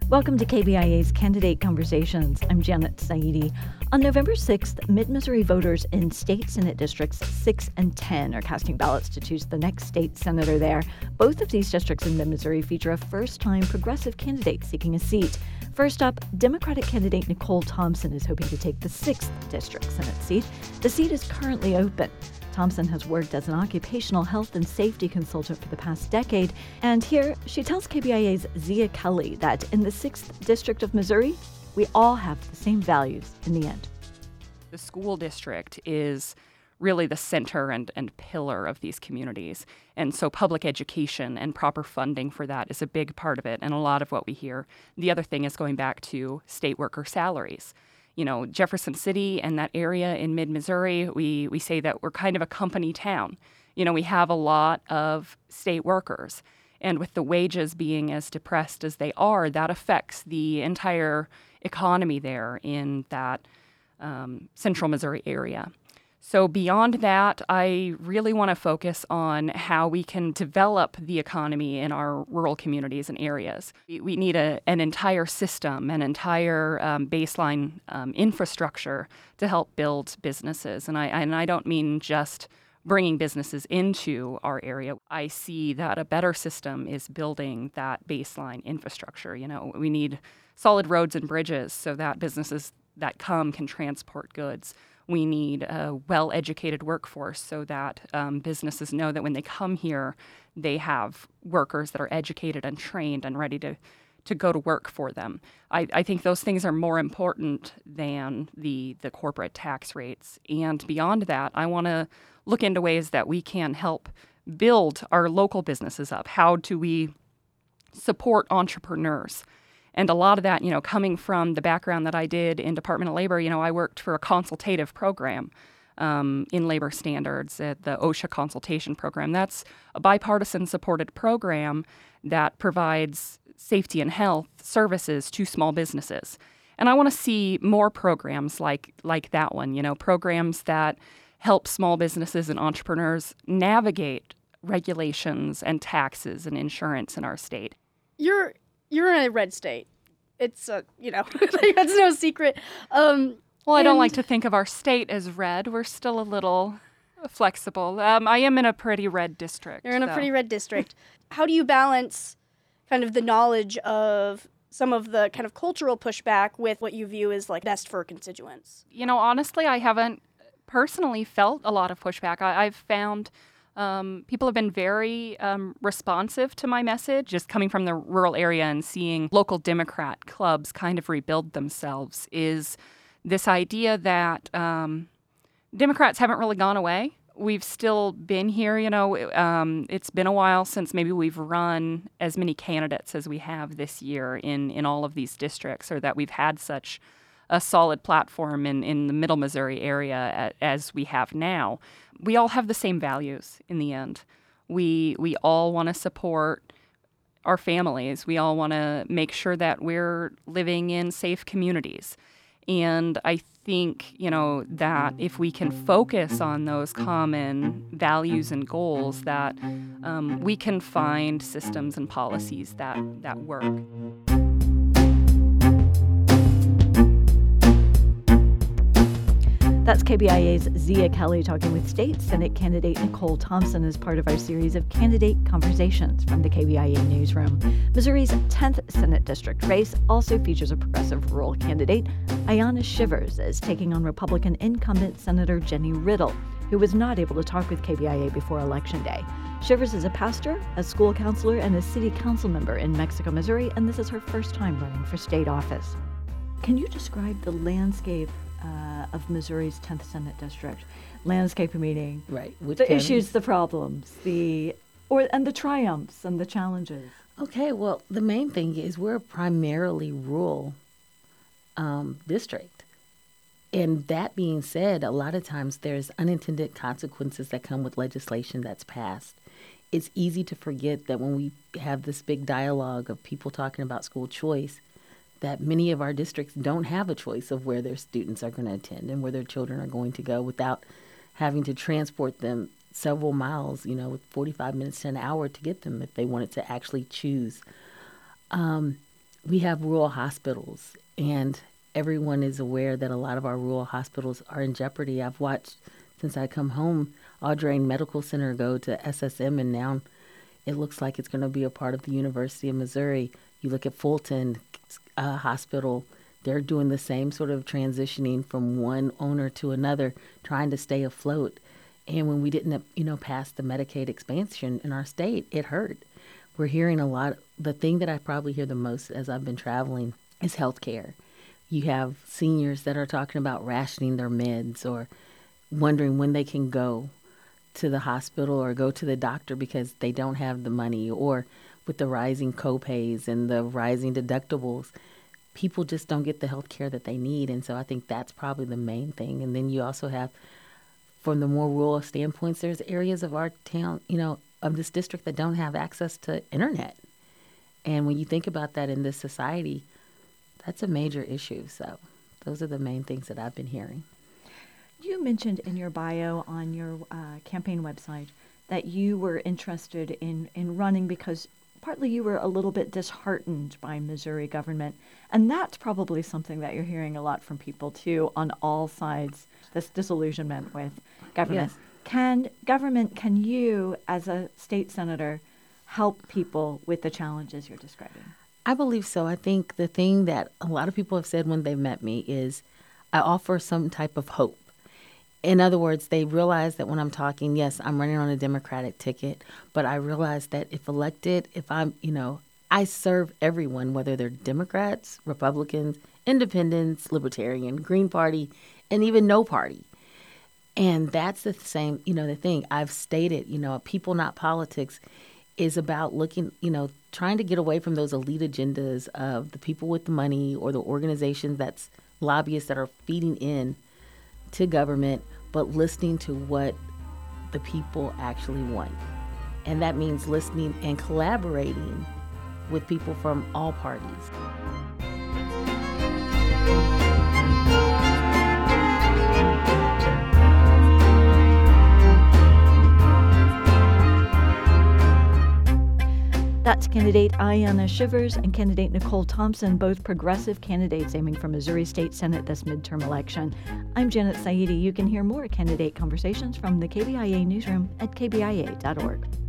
Welcome to KBIA's Candidate Conversations. I'm Janet Saidi. On November 6th, Mid-Missouri voters in State Senate Districts 6 and 10 are casting ballots to choose the next state senator there. Both of these districts in Mid-Missouri feature a first-time progressive candidate seeking a seat. First up, Democratic candidate Nicole Thompson is hoping to take the 6th District Senate seat. The seat is currently open. Thompson has worked as an occupational health and safety consultant for the past decade, and here she tells KBIA's Zia Kelly that in the 6th District of Missouri, we all have the same values in the end. The school district is really the center and pillar of these communities, and so public education and proper funding for that is a big part of it, and a lot of what we hear. The other thing is going back to state worker salaries. You know, Jefferson City and that area in mid-Missouri, we say that we're kind of a company town. You know, we have a lot of state workers. And with the wages being as depressed as they are, that affects the entire economy there in that central Missouri area. So beyond that, I really want to focus on how we can develop the economy in our rural communities and areas. We need an entire system, an entire baseline infrastructure to help build businesses. And I don't mean just bringing businesses into our area. I see that a better system is building that baseline infrastructure. You know, we need solid roads and bridges so that businesses that come can transport goods. We need a well-educated workforce so that businesses know that when they come here, they have workers that are educated and trained and ready to go to work for them. I think those things are more important than the corporate tax rates. And beyond that, I want to look into ways that we can help build our local businesses up. How do we support entrepreneurs? And a lot of that, you know, coming from the background that I did in Department of Labor, you know, I worked for a consultative program in labor standards at the OSHA consultation program. That's a bipartisan supported program that provides safety and health services to small businesses. And I want to see more programs like that one, you know, programs that help small businesses and entrepreneurs navigate regulations and taxes and insurance in our state. You're in a red state. It's, that's no secret. Well, I don't like to think of our state as red. We're still a little flexible. I am in a pretty red district. You're in a pretty red district. How do you balance kind of the knowledge of some of the kind of cultural pushback with what you view as like best for constituents? You know, honestly, I haven't personally felt a lot of pushback. I've found people have been very responsive to my message, just coming from the rural area and seeing local Democrat clubs kind of rebuild themselves is this idea that Democrats haven't really gone away. We've still been here, you know. It's been a while since maybe we've run as many candidates as we have this year in all of these districts, or that we've had such a solid platform in the middle Missouri area as we have now. We all have the same values in the end. We all want to support our families. We all want to make sure that we're living in safe communities. And I think, you know, that if we can focus on those common values and goals, that we can find systems and policies that work. That's KBIA's Zia Kelly talking with State Senate candidate Nicole Thompson as part of our series of Candidate Conversations from the KBIA newsroom. Missouri's 10th Senate District race also features a progressive rural candidate. Ayanna Shivers is taking on Republican incumbent Senator Jenny Riddle, who was not able to talk with KBIA before Election Day. Shivers is a pastor, a school counselor, and a city council member in Mexico, Missouri, and this is her first time running for state office. Can you describe the landscape of Missouri's 10th Senate District? Landscape meaning right, the issues, the problems, and the triumphs and the challenges. Okay, well, the main thing is we're a primarily rural district. And that being said, a lot of times there's unintended consequences that come with legislation that's passed. It's easy to forget that when we have this big dialogue of people talking about school choice, that many of our districts don't have a choice of where their students are going to attend and where their children are going to go without having to transport them several miles, with 45 minutes to an hour to get them if they wanted to actually choose. we have rural hospitals, and everyone is aware that a lot of our rural hospitals are in jeopardy. I've watched, since I come home, Audrain Medical Center go to SSM, and now it looks like it's going to be a part of the University of Missouri. You look at Fulton Hospital, they're doing the same sort of transitioning from one owner to another, trying to stay afloat. And when we didn't, pass the Medicaid expansion in our state, it hurt. We're hearing a lot. The thing that I probably hear the most as I've been traveling is healthcare. You have seniors that are talking about rationing their meds or wondering when they can go to the hospital or go to the doctor because they don't have the money, or with the rising copays and the rising deductibles, people just don't get the health care that they need. And so I think that's probably the main thing. And then you also have, from the more rural standpoints, there's areas of our town, of this district that don't have access to internet. And when you think about that in this society, that's a major issue. So those are the main things that I've been hearing. You mentioned in your bio on your campaign website that you were interested in running because partly you were a little bit disheartened by Missouri government. And that's probably something that you're hearing a lot from people, too, on all sides, this disillusionment with government. Yes. Can you, as a state senator, help people with the challenges you're describing? I believe so. I think the thing that a lot of people have said when they've met me is I offer some type of hope. In other words, they realize that when I'm talking, yes, I'm running on a Democratic ticket, but I realize that if elected, if I'm, I serve everyone, whether they're Democrats, Republicans, Independents, Libertarian, Green Party, and even no party. And that's the same, the thing I've stated, People Not Politics is about looking, trying to get away from those elite agendas of the people with the money or the organizations that's lobbyists that are feeding in to government, but listening to what the people actually want. And that means listening and collaborating with people from all parties. That's candidate Ayanna Shivers and candidate Nicole Thompson, both progressive candidates aiming for Missouri State Senate this midterm election. I'm Janet Saidi. You can hear more candidate conversations from the KBIA newsroom at kbia.org.